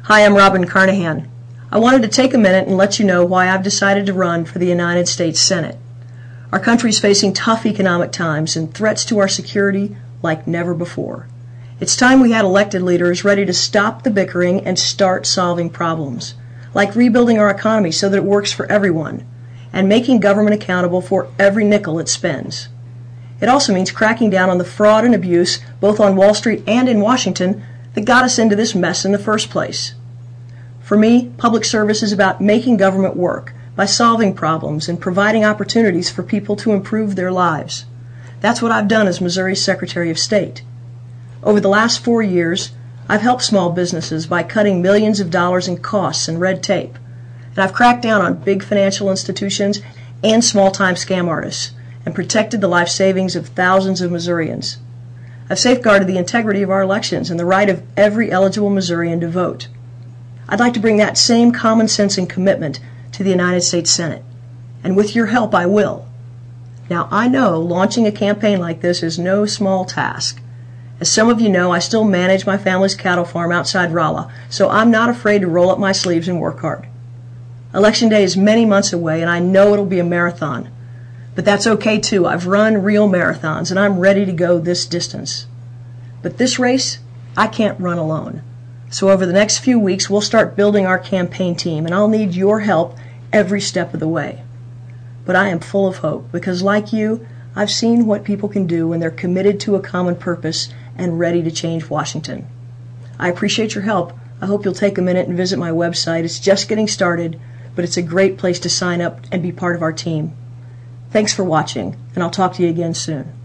Hi, I'm Robin Carnahan. I wanted to take a minute and let you know why I've decided to run for the United States Senate. Our country is facing tough economic times and threats to our security like never before. It's time we had elected leaders ready to stop the bickering and start solving problems, like rebuilding our economy so that it works for everyone, and making government accountable for every nickel it spends. It also means cracking down on the fraud and abuse, both on Wall Street and in Washington, that got us into this mess in the first place. For me, public service is about making government work by solving problems and providing opportunities for people to improve their lives. That's what I've done as Missouri's Secretary of State. Over the last 4 years, I've helped small businesses by cutting millions of dollars in costs and red tape. And I've cracked down on big financial institutions and small-time scam artists and protected the life savings of thousands of Missourians. I've safeguarded the integrity of our elections and the right of every eligible Missourian to vote. I'd like to bring that same common sense and commitment to the United States Senate. And with your help, I will. Now, I know launching a campaign like this is no small task. As some of you know, I still manage my family's cattle farm outside Rolla, so I'm not afraid to roll up my sleeves and work hard. Election day is many months away, and I know it'll be a marathon. But that's okay, too. I've run real marathons, and I'm ready to go this distance. But this race, I can't run alone. So over the next few weeks, we'll start building our campaign team, and I'll need your help every step of the way. But I am full of hope, because like you, I've seen what people can do when they're committed to a common purpose and ready to change Washington. I appreciate your help. I hope you'll take a minute and visit my website. It's just getting started, but it's a great place to sign up and be part of our team. Thanks for watching, and I'll talk to you again soon.